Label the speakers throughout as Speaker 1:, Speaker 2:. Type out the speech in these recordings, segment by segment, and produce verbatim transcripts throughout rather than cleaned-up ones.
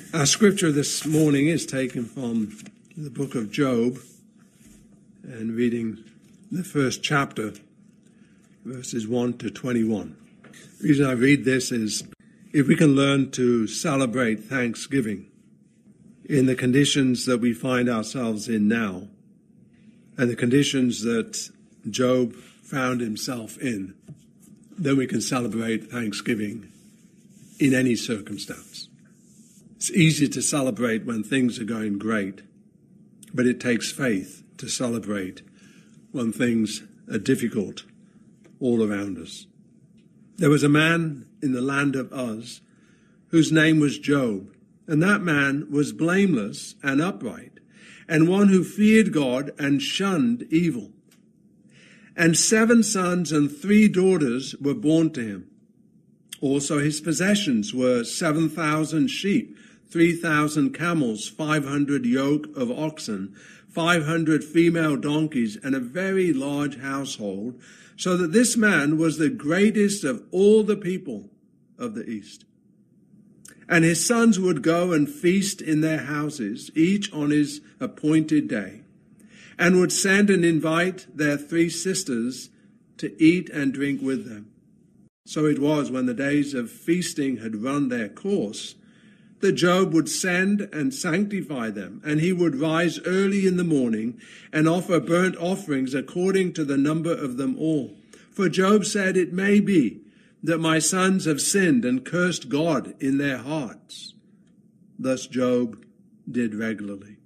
Speaker 1: Our scripture this morning is taken from the book of Job and reading the first chapter, verses one to twenty-one. The reason I read this is if we can learn to celebrate Thanksgiving in the conditions that we find ourselves in now and the conditions that Job found himself in, then we can celebrate Thanksgiving in any circumstance. It's easy to celebrate when things are going great, but it takes faith to celebrate when things are difficult all around us. There was a man in the land of Uz whose name was Job, and that man was blameless and upright, and one who feared God and shunned evil. And seven sons and three daughters were born to him. Also his possessions were seven thousand sheep, three thousand camels, five hundred yoke of oxen, five hundred female donkeys, and a very large household, so that this man was the greatest of all the people of the East. And his sons would go and feast in their houses, each on his appointed day, and would send and invite their three sisters to eat and drink with them. So it was, when the days of feasting had run their course, that Job would send and sanctify them, and he would rise early in the morning and offer burnt offerings according to the number of them all. For Job said, "It may be that my sons have sinned and cursed God in their hearts." Thus Job did regularly.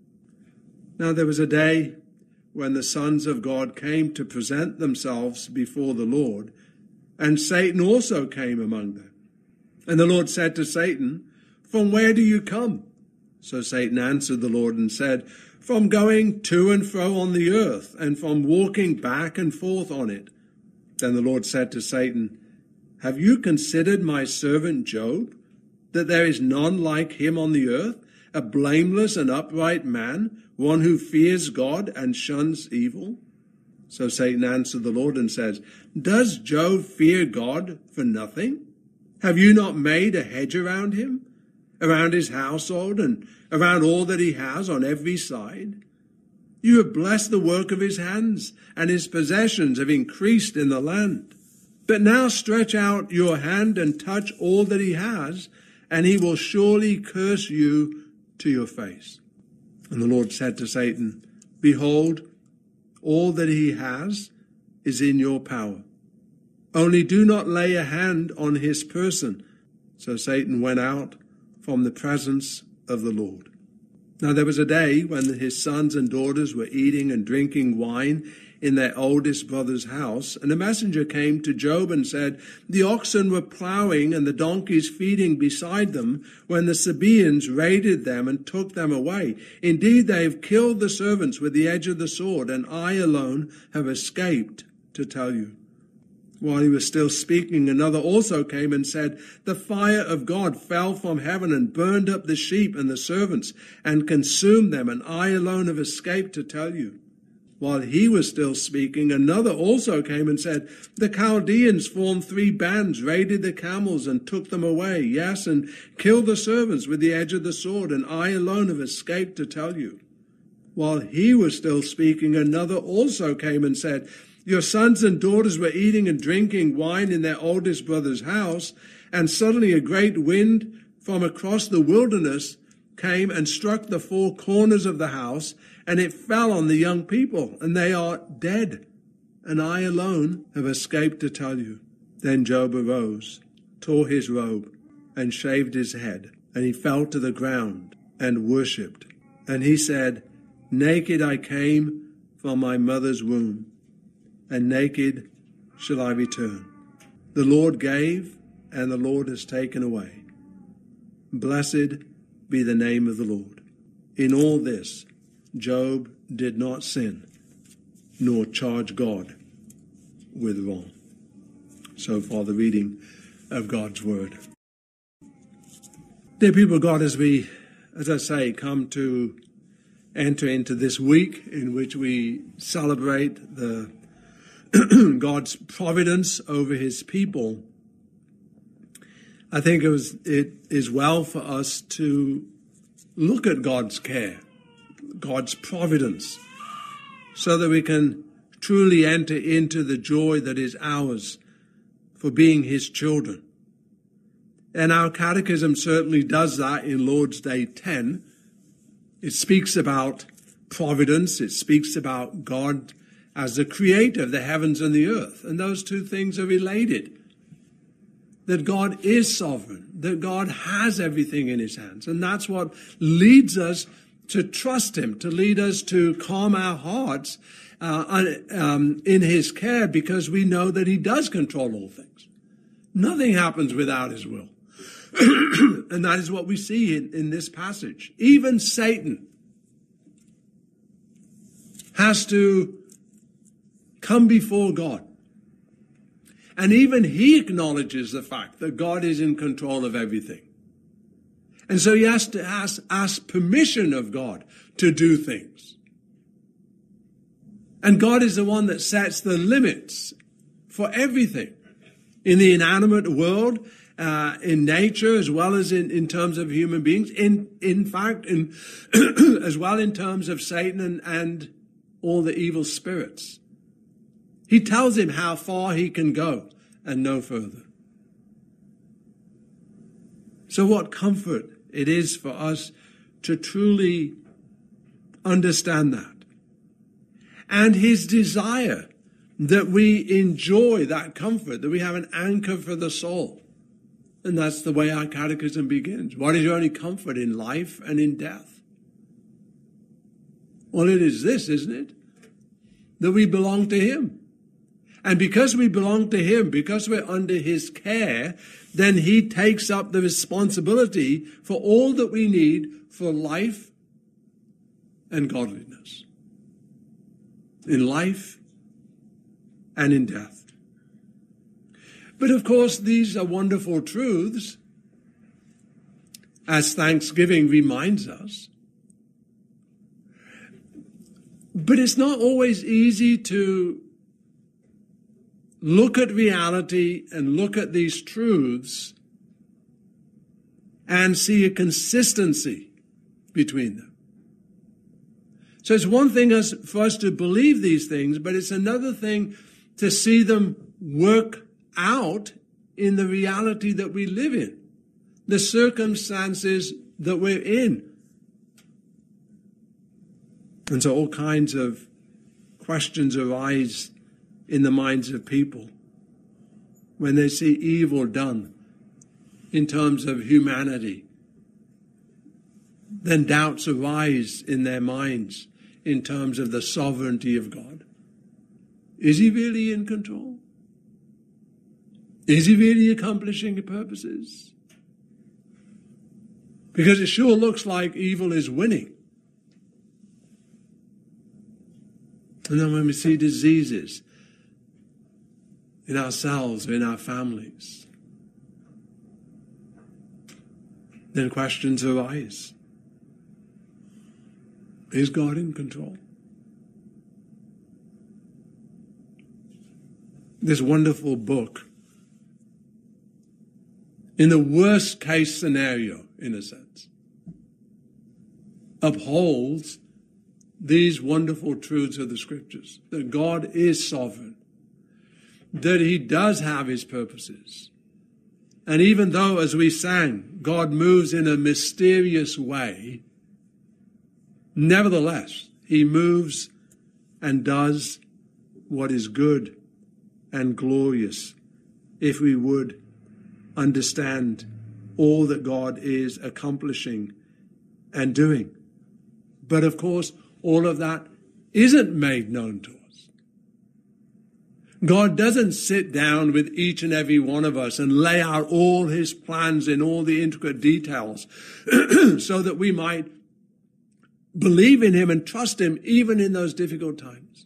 Speaker 1: Now there was a day when the sons of God came to present themselves before the Lord, and Satan also came among them. And the Lord said to Satan, "From where do you come?" So Satan answered the Lord and said, "From going to and fro on the earth, and from walking back and forth on it." Then the Lord said to Satan, "Have you considered my servant Job, that there is none like him on the earth, a blameless and upright man, one who fears God and shuns evil?" So Satan answered the Lord and says, "Does Job fear God for nothing? Have you not made a hedge around him, around his household, and around all that he has on every side? You have blessed the work of his hands, and his possessions have increased in the land. But now stretch out your hand and touch all that he has, and he will surely curse you to your face." And the Lord said to Satan, "Behold, all that he has is in your power. Only do not lay a hand on his person." So Satan went out from the presence of the Lord. Now there was a day when his sons and daughters were eating and drinking wine in their oldest brother's house, and a messenger came to Job and said, "The oxen were plowing and the donkeys feeding beside them when the Sabaeans raided them and took them away. Indeed, they have killed the servants with the edge of the sword, and I alone have escaped to tell you." While he was still speaking, another also came and said, "The fire of God fell from heaven and burned up the sheep and the servants and consumed them, and I alone have escaped to tell you." While he was still speaking, another also came and said, "The Chaldeans formed three bands, raided the camels and took them away, yes, and killed the servants with the edge of the sword, and I alone have escaped to tell you." While he was still speaking, another also came and said, "Your sons and daughters were eating and drinking wine in their oldest brother's house, and suddenly a great wind from across the wilderness came and struck the four corners of the house, and it fell on the young people, and they are dead, and I alone have escaped to tell you." Then Job arose, tore his robe, and shaved his head, and he fell to the ground and worshipped. And he said, "Naked I came from my mother's womb, and naked shall I return. The Lord gave, and the Lord has taken away. Blessed be the name of the Lord." In all this, Job did not sin, nor charge God with wrong. So far, the reading of God's word. Dear people of God, as we, as I say, come to enter into this week in which we celebrate the God's providence over his people, I think it was it is well for us to look at God's care, God's providence, so that we can truly enter into the joy that is ours for being his children. And our catechism certainly does that in Lord's Day ten. It speaks about providence. It speaks about God as the creator of the heavens and the earth. And those two things are related. That God is sovereign, that God has everything in his hands. And that's what leads us to trust him, to lead us to calm our hearts uh, um, in his care, because we know that he does control all things. Nothing happens without his will. And that is what we see in, in this passage. Even Satan has to come before God. And even he acknowledges the fact that God is in control of everything. And so he has to ask, ask permission of God to do things. And God is the one that sets the limits for everything in the inanimate world, uh, in nature, as well as in, in terms of human beings. In, in fact, in, as well in terms of Satan and, and all the evil spirits. He tells him how far he can go and no further. So what comfort it is for us to truly understand that. And his desire that we enjoy that comfort, that we have an anchor for the soul. And that's the way our catechism begins. What is your only comfort in life and in death? Well, it is this, isn't it? That we belong to him. And because we belong to him, because we're under his care, then he takes up the responsibility for all that we need for life and godliness. In life and in death. But of course, these are wonderful truths, as Thanksgiving reminds us. But it's not always easy to look at reality and look at these truths and see a consistency between them. So it's one thing as for us to believe these things, but it's another thing to see them work out in the reality that we live in, the circumstances that we're in. And so all kinds of questions arise in the minds of people when they see evil done in terms of humanity. Then doubts arise in their minds in terms of the sovereignty of God. Is he really in control? Is he really accomplishing the purposes? Because it sure looks like evil is winning. And then when we see diseases in ourselves, in our families, then questions arise. Is God in control? This wonderful book, in the worst case scenario, in a sense, upholds these wonderful truths of the Scriptures, that God is sovereign, that he does have his purposes. And even though, as we sang, God moves in a mysterious way, nevertheless, he moves and does what is good and glorious if we would understand all that God is accomplishing and doing. But of course, all of that isn't made known to us. God doesn't sit down with each and every one of us and lay out all his plans in all the intricate details so that we might believe in him and trust him even in those difficult times.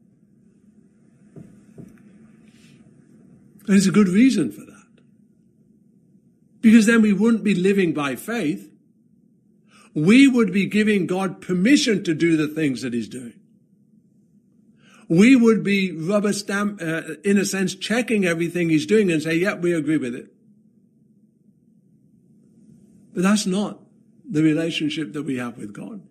Speaker 1: And there's a good reason for that. Because then we wouldn't be living by faith. We would be giving God permission to do the things that he's doing. We would be rubber stamp, uh, in a sense, checking everything he's doing and say, yeah, we agree with it. But that's not the relationship that we have with God.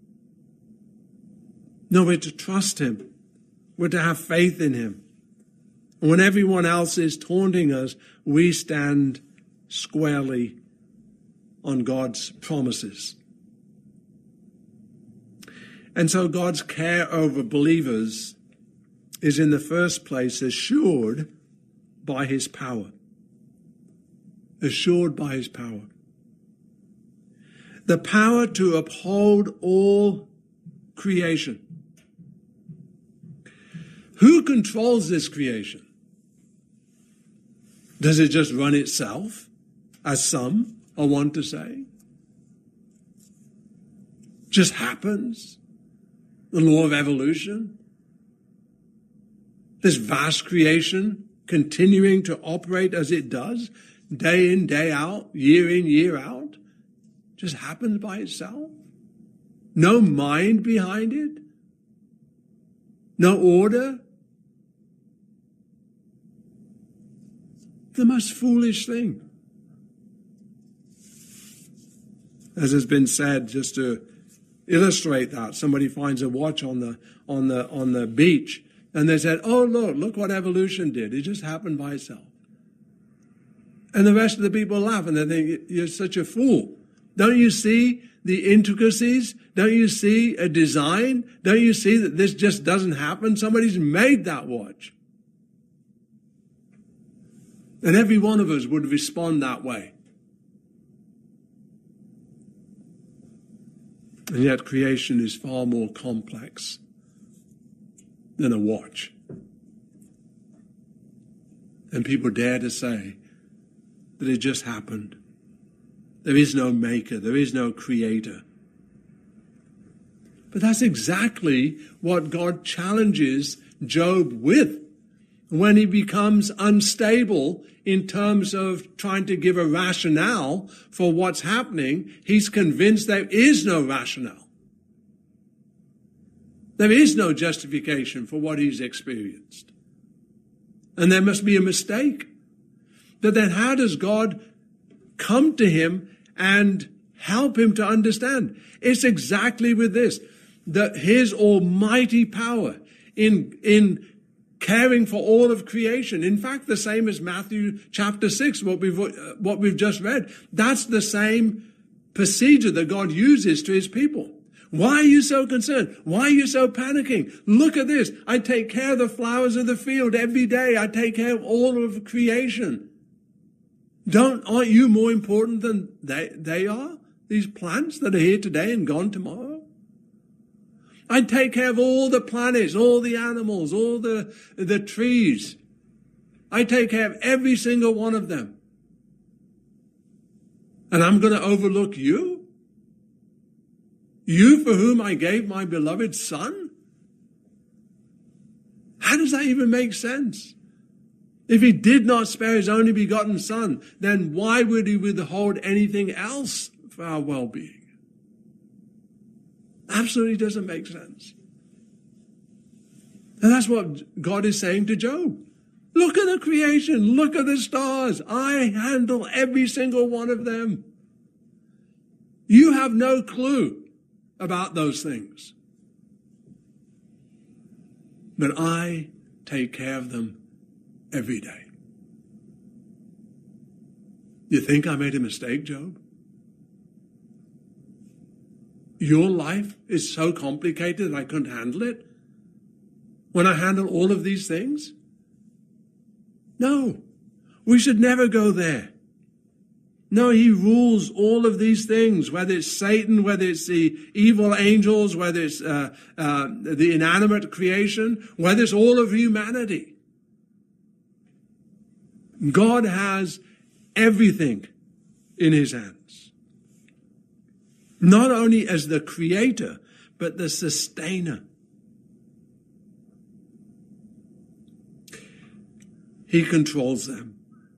Speaker 1: No, we're to trust him. We're to have faith in him. And when everyone else is taunting us, we stand squarely on God's promises. And so God's care over believers is in the first place assured by his power. Assured by his power. The power to uphold all creation. Who controls this creation? Does it just run itself, as some are wont to say? Just happens? The law of evolution? This vast creation continuing to operate as it does, day in, day out, year in, year out, just happens by itself? No mind behind it? No order? The most foolish thing. As has been said, just to illustrate that, somebody finds a watch on the on the on the beach, and they said, "Oh look, look what evolution did. It just happened by itself." And the rest of the people laugh, and they think, "You're such a fool. Don't you see the intricacies? Don't you see a design? Don't you see that this just doesn't happen? Somebody's made that watch." And every one of us would respond that way. And yet creation is far more complex than a watch. And people dare to say that it just happened. There is no maker. There is no creator. But that's exactly what God challenges Job with when he becomes unstable in terms of trying to give a rationale for what's happening. He's convinced there is no rationale. There is no justification for what he's experienced. And there must be a mistake. But then how does God come to him and help him to understand? It's exactly with this, that his almighty power in, in caring for all of creation. In fact, the same as Matthew chapter six, what we've, what we've just read. That's the same procedure that God uses to his people. Why are you so concerned? Why are you so panicking? Look at this. I take care of the flowers of the field every day. I take care of all of creation. Don't, aren't you more important than they, they are? These plants that are here today and gone tomorrow? I take care of all the planets, all the animals, all the, the trees. I take care of every single one of them. And I'm going to overlook you? You for whom I gave my beloved son? How does that even make sense? If he did not spare his only begotten son, then why would he withhold anything else for our well-being? Absolutely doesn't make sense. And that's what God is saying to Job. Look at the creation. Look at the stars. I handle every single one of them. You have no clue about those things. But I take care of them every day. You think I made a mistake, Job? Your life is so complicated that I couldn't handle it when I handle all of these things? No, we should never go there. No, he rules all of these things, whether it's Satan, whether it's the evil angels, whether it's uh, uh, the inanimate creation, whether it's all of humanity. God has everything in his hands. Not only as the creator, but the sustainer. He controls them.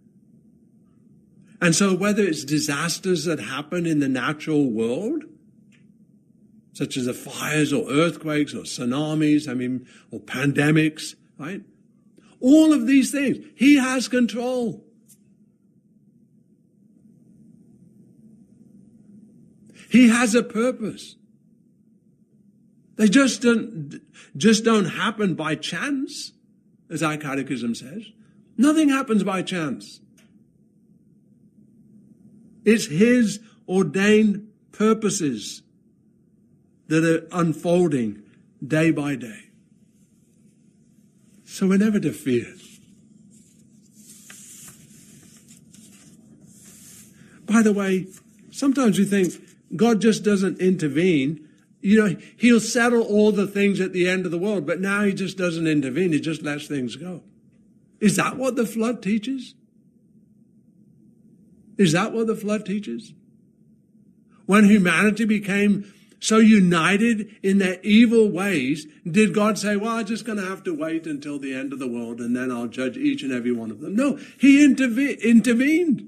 Speaker 1: And so whether it's disasters that happen in the natural world, such as the fires or earthquakes or tsunamis, I mean, or pandemics, right? All of these things, he has control. He has a purpose. They just don't, just don't happen by chance, as our catechism says. Nothing happens by chance. It's his ordained purposes that are unfolding day by day. So we're never to fear. By the way, sometimes we think God just doesn't intervene. You know, he'll settle all the things at the end of the world, but now he just doesn't intervene. He just lets things go. Is that what the flood teaches? Is that what the flood teaches? When humanity became so united in their evil ways, did God say, well, I'm just going to have to wait until the end of the world and then I'll judge each and every one of them? No, he interve- intervened.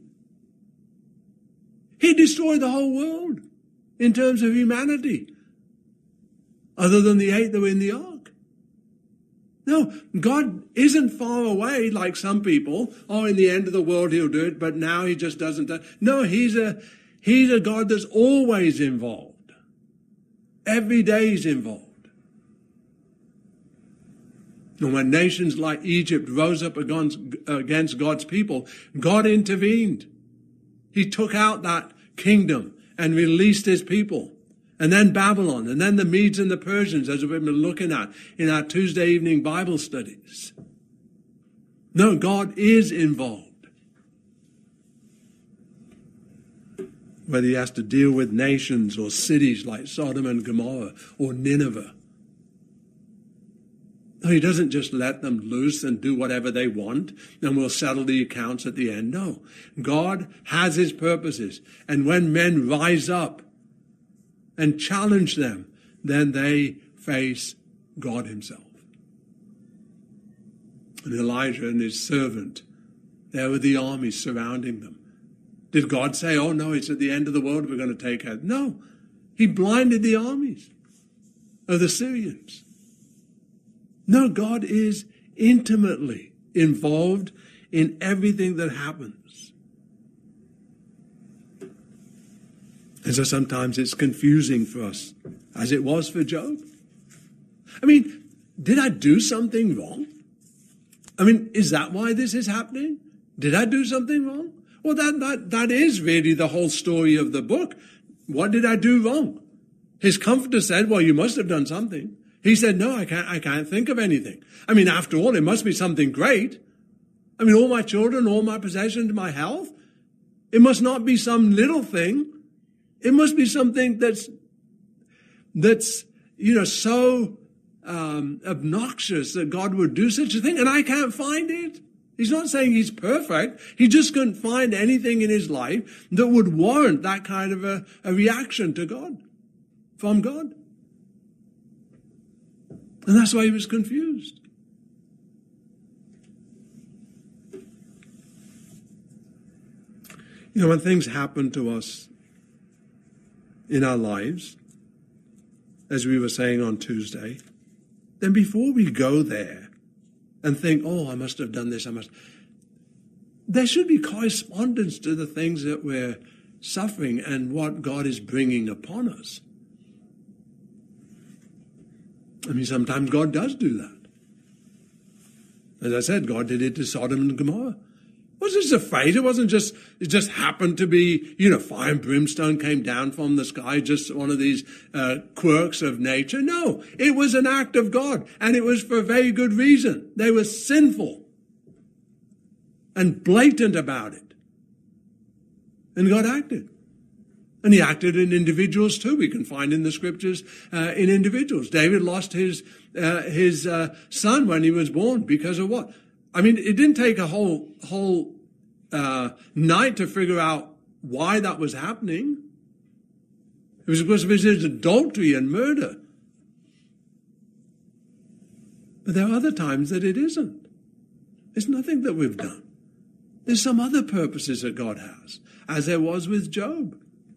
Speaker 1: He destroyed the whole world in terms of humanity, other than the eight that were in the ark. No, God isn't far away like some people. Oh, in the end of the world he'll do it, but now he just doesn't. Do- no, he's a, he's a God that's always involved. Every day he's involved. And when nations like Egypt rose up against, against God's people, God intervened. He took out that kingdom and released his people. And then Babylon, and then the Medes and the Persians, as we've been looking at in our Tuesday evening Bible studies. No, God is involved. Whether he has to deal with nations or cities like Sodom and Gomorrah or Nineveh. No, he doesn't just let them loose and do whatever they want and we'll settle the accounts at the end. No, God has his purposes. And when men rise up and challenge them, then they face God himself. And Elijah and his servant, there were the armies surrounding them. Did God say, oh no, it's at the end of the world we're going to take out? No, he blinded the armies of the Syrians. No, God is intimately involved in everything that happens. And so sometimes it's confusing for us, as it was for Job. I mean, did I do something wrong? I mean, is that why this is happening? Did I do something wrong? Well, that, that, that is really the whole story of the book. What did I do wrong? His comforter said, well, you must have done something. He said, no, I can't, I can't think of anything. I mean, after all, it must be something great. I mean, all my children, all my possessions, my health. It must not be some little thing. It must be something that's, that's, you know, so um, obnoxious that God would do such a thing. And I can't find it. He's not saying he's perfect. He just couldn't find anything in his life that would warrant that kind of a, a reaction to God, from God. And that's why he was confused. You know, when things happen to us in our lives, as we were saying on Tuesday, then before we go there and think, oh, I must have done this, I must, there should be correspondence to the things that we're suffering and what God is bringing upon us. I mean, sometimes God does do that. As I said, God did it to Sodom and Gomorrah. It wasn't just a fate. It wasn't just, it just happened to be, you know, fire and brimstone came down from the sky, just one of these uh, quirks of nature. No, it was an act of God, and it was for a very good reason. They were sinful and blatant about it. And God acted. And he acted in individuals too. We can find in the scriptures uh, in individuals. David lost his uh, his uh, son when he was born because of what? I mean, it didn't take a whole whole uh, night to figure out why that was happening. It was because of his adultery and murder. But there are other times that it isn't. It's nothing that we've done. There's some other purposes that God has, as there was with Job.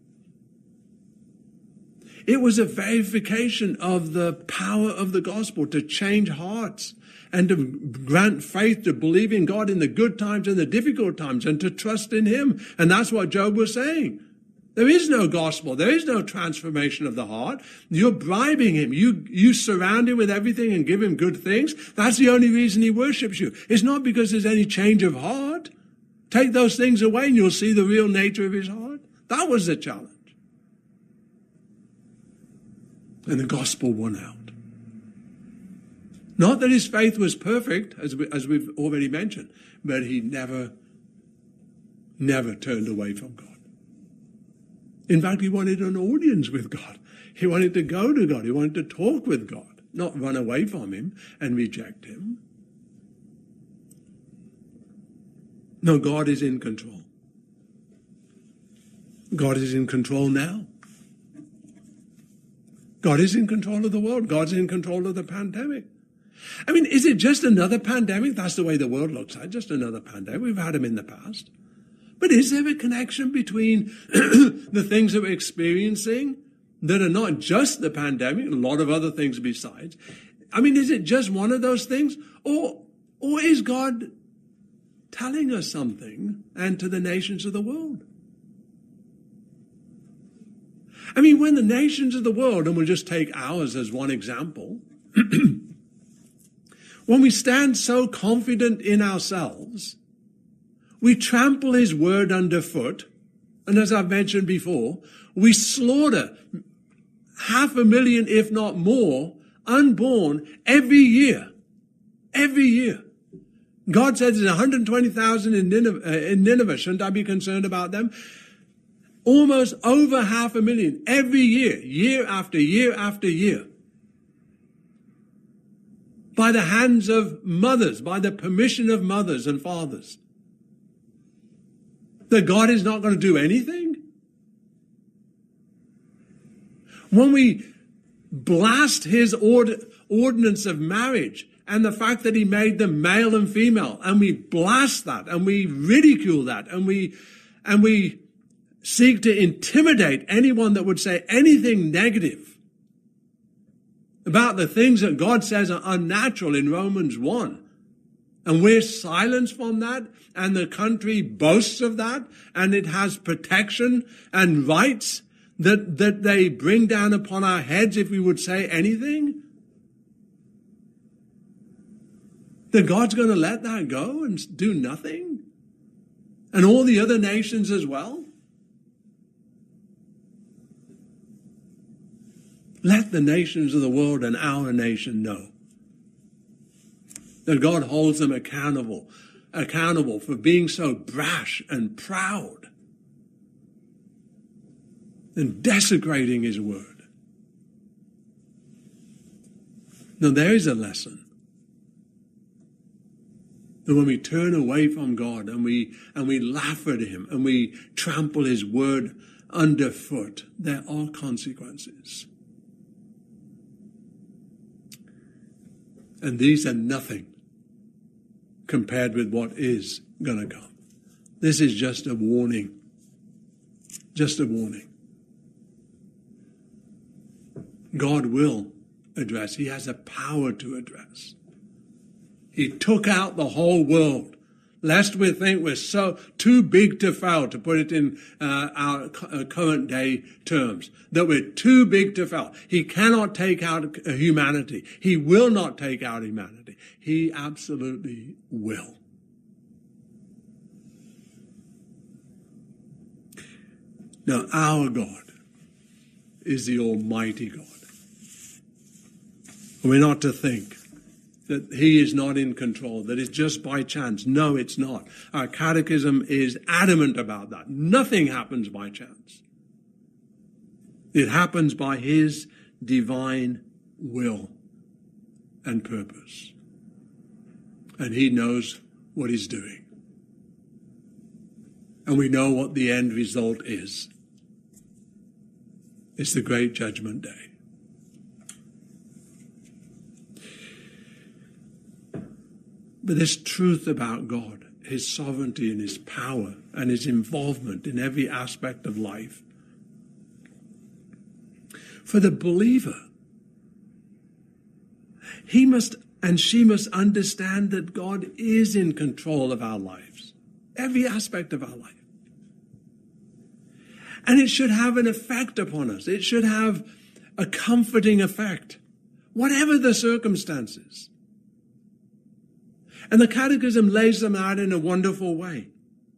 Speaker 1: It was a verification of the power of the gospel to change hearts and to grant faith to believe in God in the good times and the difficult times and to trust in him. And that's what Job was saying. There is no gospel. There is no transformation of the heart. You're bribing him. You, you surround him with everything and give him good things. That's the only reason he worships you. It's not because there's any change of heart. Take those things away and you'll see the real nature of his heart. That was the challenge. And the gospel won out. Not that his faith was perfect, as, we, as we've already mentioned, but he never, never turned away from God. In fact, he wanted an audience with God. He wanted to go to God. He wanted to talk with God, not run away from him and reject him. No, God is in control. God is in control now. God is in control of the world. God's in control of the pandemic. I mean, is it just another pandemic? That's the way the world looks at it, just another pandemic. We've had them in the past. But is there a connection between the things that we're experiencing that are not just the pandemic, a lot of other things besides? I mean, is it just one of those things? Or, or is God telling us something and to the nations of the world? I mean, when the nations of the world, and we'll just take ours as one example, when we stand so confident in ourselves, we trample his word underfoot, and as I've mentioned before, we slaughter half a million, if not more, unborn every year. Every year. God says there's one hundred twenty thousand in Nineveh, uh, in Nineveh. Shouldn't I be concerned about them? Almost over half a million every year, year after year after year. By the hands of mothers, by the permission of mothers and fathers. That God is not going to do anything? When we blast his ord- ordinance of marriage and the fact that he made them male and female, and we blast that and we ridicule that and we and we seek to intimidate anyone that would say anything negative about the things that God says are unnatural in Romans one. And we're silenced from that, and the country boasts of that, and it has protection and rights that, that they bring down upon our heads if we would say anything. That God's going to let that go and do nothing? And all the other nations as well? Let the nations of the world and our nation know that God holds them accountable, accountable for being so brash and proud and desecrating his word. Now there is a lesson. That when we turn away from God and we and we laugh at him and we trample his word underfoot, there are consequences. And these are nothing compared with what is going to come. This is just a warning. Just a warning. God will address. He has a power to address. He took out the whole world, lest we think we're so too big to fail, to put it in uh, our uh, current day terms, that we're too big to fail. He cannot take out humanity. He will not take out humanity. He absolutely will. Now, our God is the Almighty God. We're not to think that he is not in control, that it's just by chance. No, it's not. Our catechism is adamant about that. Nothing happens by chance. It happens by his divine will and purpose. And he knows what he's doing. And we know what the end result is. It's the great judgment day. But this truth about God, his sovereignty and his power and his involvement in every aspect of life, for the believer, he must and she must understand that God is in control of our lives, every aspect of our life. And it should have an effect upon us. It should have a comforting effect, whatever the circumstances. And the Catechism lays them out in a wonderful way.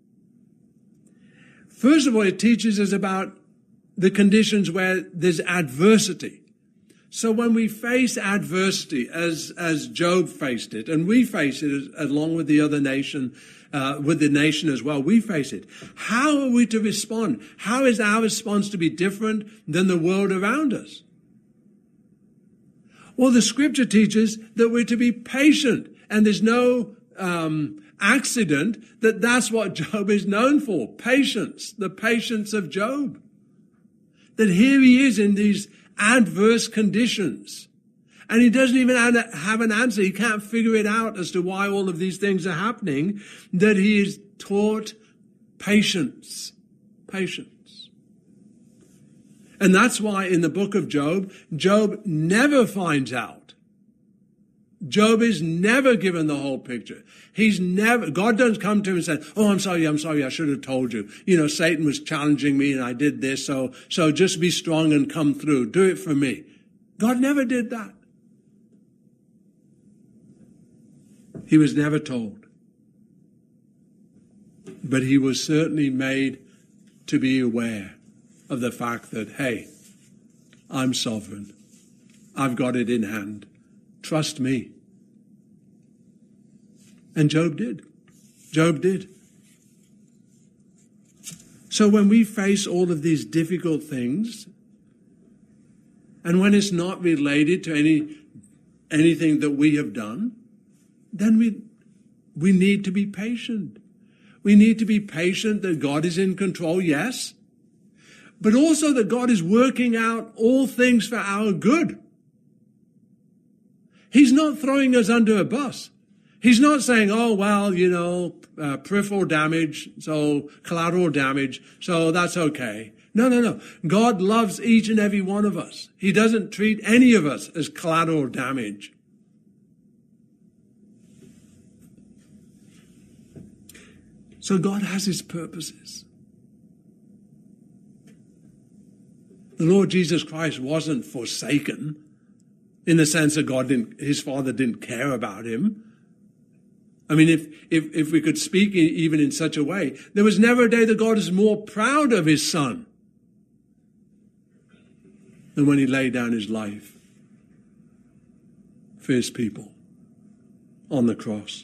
Speaker 1: First of all, it teaches us about the conditions where there's adversity. So when we face adversity, as as Job faced it, and we face it along with the other nation, uh, with the nation as well, we face it. How are we to respond? How is our response to be different than the world around us? Well, the Scripture teaches that we're to be patient, and there's no um, accident that that's what Job is known for, patience, the patience of Job. That here he is in these adverse conditions, and he doesn't even have an answer. He can't figure it out as to why all of these things are happening, that he is taught patience, patience. And that's why in the book of Job, Job never finds out. Job is never given the whole picture. He's never, God doesn't come to him and say, oh, I'm sorry, I'm sorry, I should have told you. You know, Satan was challenging me and I did this, so, so just be strong and come through. Do it for me. God never did that. He was never told. But he was certainly made to be aware of the fact that, hey, I'm sovereign. I've got it in hand. Trust me. And Job did. Job did. So when we face all of these difficult things, and when it's not related to any anything that we have done, then we we need to be patient. We need to be patient that God is in control, yes, but also that God is working out all things for our good. He's not throwing us under a bus. He's not saying, oh, well, you know, uh, peripheral damage, so collateral damage, so that's okay. No, no, no. God loves each and every one of us. He doesn't treat any of us as collateral damage. So God has his purposes. The Lord Jesus Christ wasn't forsaken in the sense that God didn't, his Father didn't care about him. I mean, if, if, if we could speak even in such a way, there was never a day that God is more proud of his Son than when he laid down his life for his people on the cross.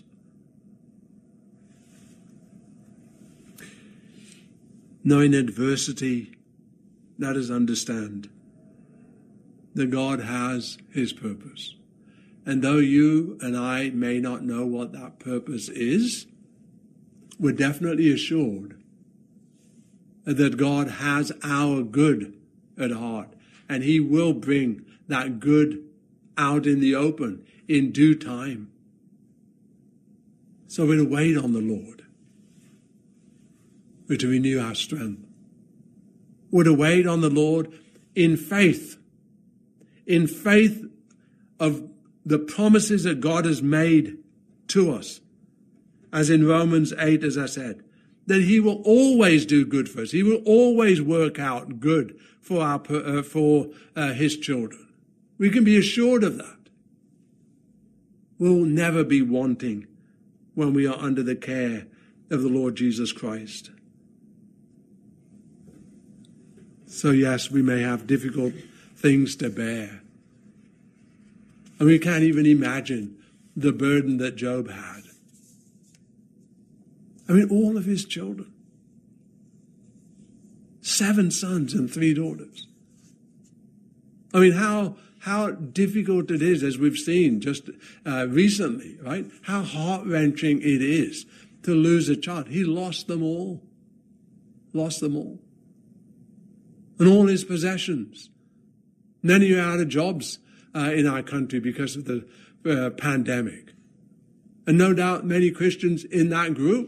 Speaker 1: Knowing adversity, let us understand that God has his purpose. And though you and I may not know what that purpose is, we're definitely assured that God has our good at heart, and he will bring that good out in the open in due time. So we're to wait on the Lord. We're to renew our strength. We're to wait on the Lord in faith, in faith of the promises that God has made to us. As in Romans eight, as I said, that he will always do good for us. He will always work out good for our uh, for uh, his children. We can be assured of that. We'll never be wanting when we are under the care of the Lord Jesus Christ. So yes, we may have difficult things to bear. And we can't even imagine the burden that Job had. I mean, all of his children. Seven sons and three daughters. I mean, how how difficult it is, as we've seen just uh, recently, right? How heart-wrenching it is to lose a child. He lost them all. Lost them all. And all his possessions. Many are out of jobs uh, in our country because of the uh, pandemic. And no doubt many Christians in that group.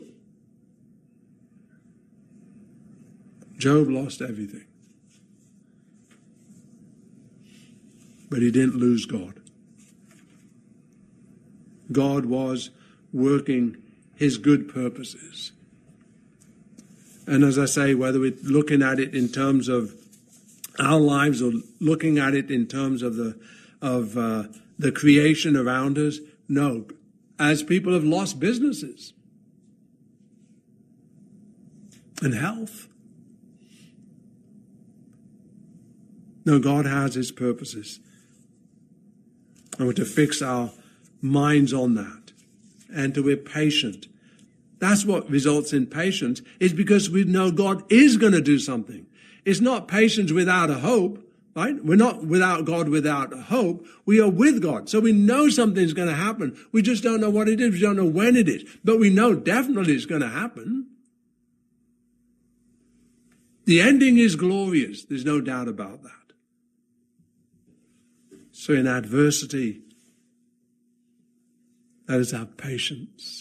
Speaker 1: Job lost everything. But he didn't lose God. God was working his good purposes. And as I say, whether we're looking at it in terms of our lives or looking at it in terms of the of uh, the creation around us, no. As people have lost businesses and health, no, God has his purposes. And we're to fix our minds on that and to be patient. That's what results in patience, is because we know God is going to do something. It's not patience without a hope, right? We're not without God without a hope. We are with God. So we know something's going to happen. We just don't know what it is. We don't know when it is. But we know definitely it's going to happen. The ending is glorious. There's no doubt about that. So in adversity, that is our patience,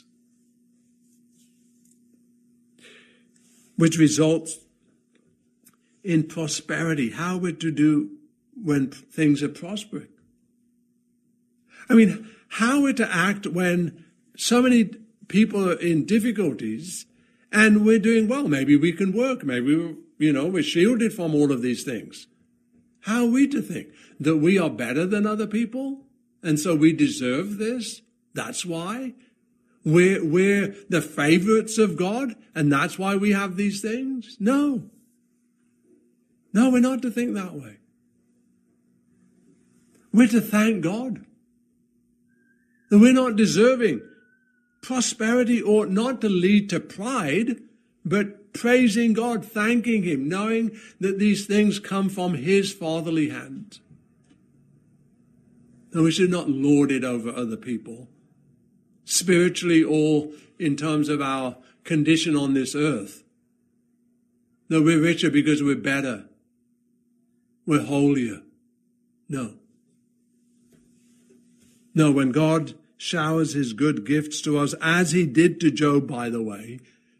Speaker 1: which results in prosperity. How we're to do when things are prospering. I mean, how we're to act when so many people are in difficulties and we're doing well. Maybe we can work. Maybe, we're, you know, we're shielded from all of these things. How are we to think? That we are better than other people? And so we deserve this? That's why? We're, we're the favorites of God, and that's why we have these things? No. No, we're not to think that way. We're to thank God that we're not deserving. Prosperity ought not to lead to pride, but praising God, thanking him, knowing that these things come from his fatherly hand. And we should not lord it over other people, spiritually or in terms of our condition on this earth. No, we're richer because we're better. We're holier. No. No, when God showers his good gifts to us, as he did to Job, by the way,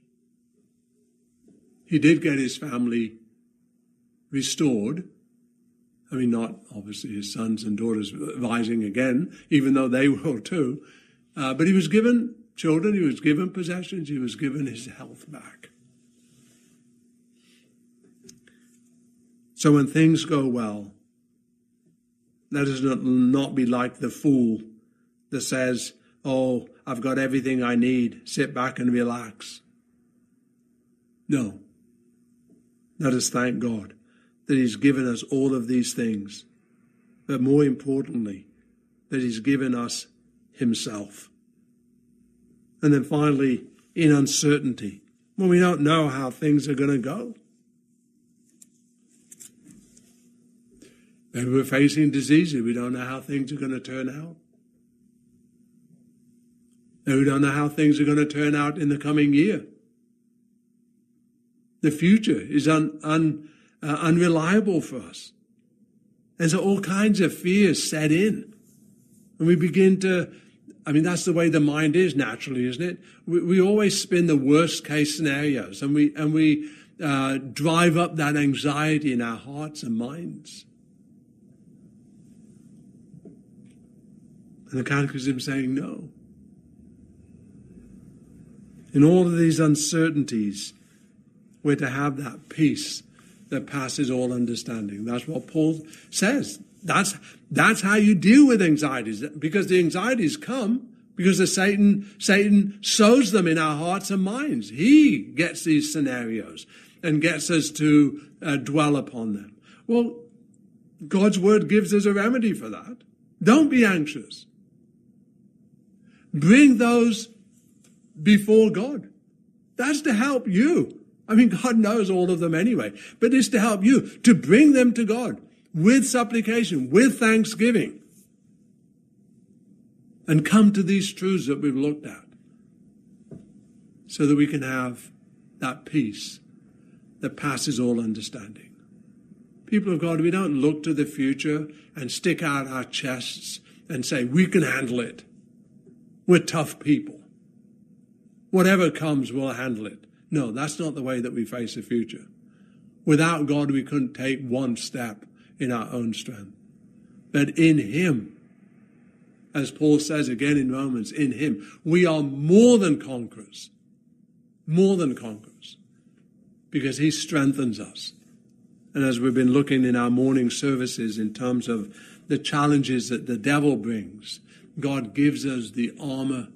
Speaker 1: he did get his family restored. I mean, not obviously his sons and daughters rising again, even though they will too. Uh, but he was given children, he was given possessions, he was given his health back. So when things go well, let us not, not be like the fool that says, oh, I've got everything I need, sit back and relax. No. Let us thank God that he's given us all of these things, but more importantly, that he's given us himself. And then finally, in uncertainty, when we don't know how things are going to go. Maybe we're facing diseases. We don't know how things are going to turn out. Maybe we don't know how things are going to turn out in the coming year. The future is un, un, uh, unreliable for us. And so all kinds of fears set in. And we begin to, I mean, that's the way the mind is naturally, isn't it? We, we always spin the worst case scenarios, and we, and we uh, drive up that anxiety in our hearts and minds. And the Catechism is saying no. In all of these uncertainties, we're to have that peace that passes all understanding. That's what Paul says. That's, that's how you deal with anxieties, because the anxieties come because the Satan, Satan sows them in our hearts and minds. He gets these scenarios and gets us to uh, dwell upon them. Well, God's word gives us a remedy for that. Don't be anxious. Bring those before God. That's to help you. I mean, God knows all of them anyway, but it's to help you to bring them to God with supplication, with thanksgiving, and come to these truths that we've looked at so that we can have that peace that passes all understanding. People of God, we don't look to the future and stick out our chests and say, we can handle it. We're tough people. Whatever comes, we'll handle it. No, that's not the way that we face the future. Without God, we couldn't take one step in our own strength. But in him, as Paul says again in Romans, in him, we are more than conquerors. More than conquerors. because he strengthens us. And as we've been looking in our morning services in terms of the challenges that the devil brings, God gives us the armor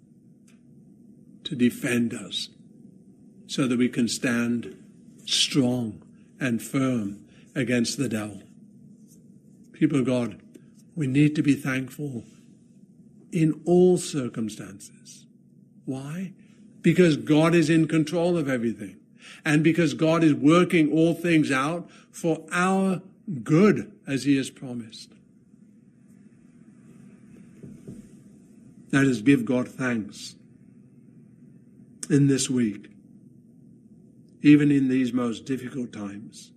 Speaker 1: to defend us so that we can stand strong and firm against the devil. People of God, we need to be thankful in all circumstances. Why? Because God is in control of everything. And because God is working all things out for our good, as he has promised. Let us give God thanks in this week, even in these most difficult times.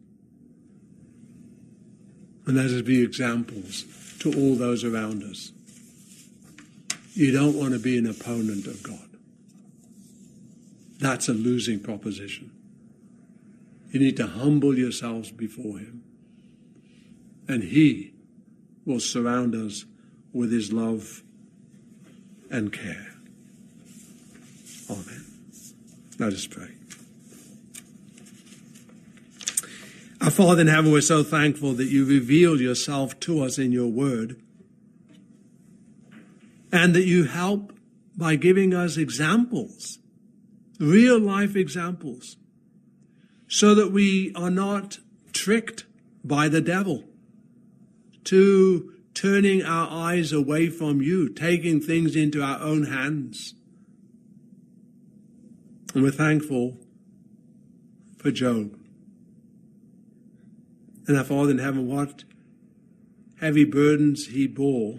Speaker 1: And let us be examples to all those around us. You don't want to be an opponent of God. That's a losing proposition. You need to humble yourselves before him. And he will surround us with his love and care. Amen. Let us pray. Our Father in heaven, we're so thankful that you reveal yourself to us in your word, and that you help by giving us examples, real life examples, so that we are not tricked by the devil to turning our eyes away from you, taking things into our own hands. And we're thankful for Job. And our Father in heaven, what heavy burdens he bore.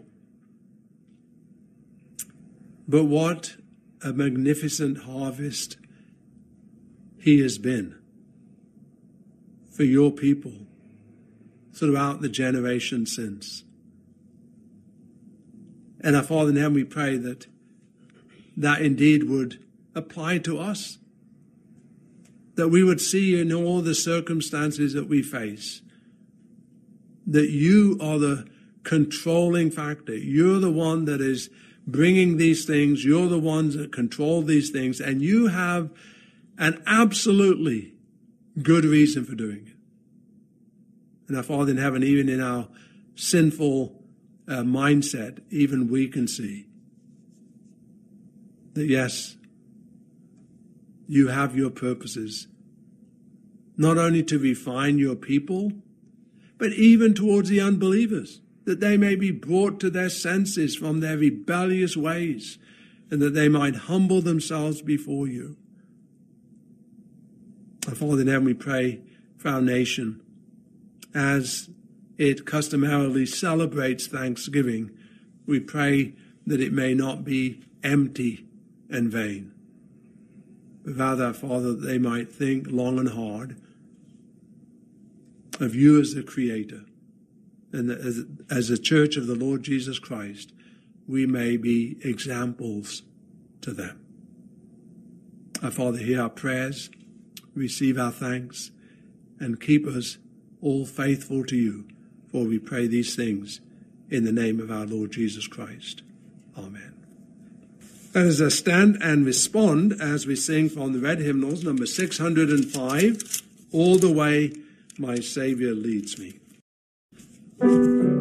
Speaker 1: But what a magnificent harvest he has been for your people throughout the generations since. And our Father in heaven, we pray that that indeed would apply to us, that we would see in all the circumstances that we face that you are the controlling factor. You're the one that is bringing these things. You're the ones that control these things, and you have an absolutely good reason for doing it. And our Father in heaven, even in our sinful uh, mindset, even we can see that yes, you have your purposes, not only to refine your people, but even towards the unbelievers, that they may be brought to their senses from their rebellious ways, and that they might humble themselves before you. Our Father in heaven, we pray for our nation as it customarily celebrates Thanksgiving. We pray that it may not be empty and vain, but rather, Father, that they might think long and hard of you as the Creator, and that as, as a church of the Lord Jesus Christ, we may be examples to them. Our Father, hear our prayers, receive our thanks, and keep us all faithful to you, for we pray these things in the name of our Lord Jesus Christ. Amen. Let us stand and respond as we sing from the red hymnals, number six hundred five, All the Way My Savior Leads Me.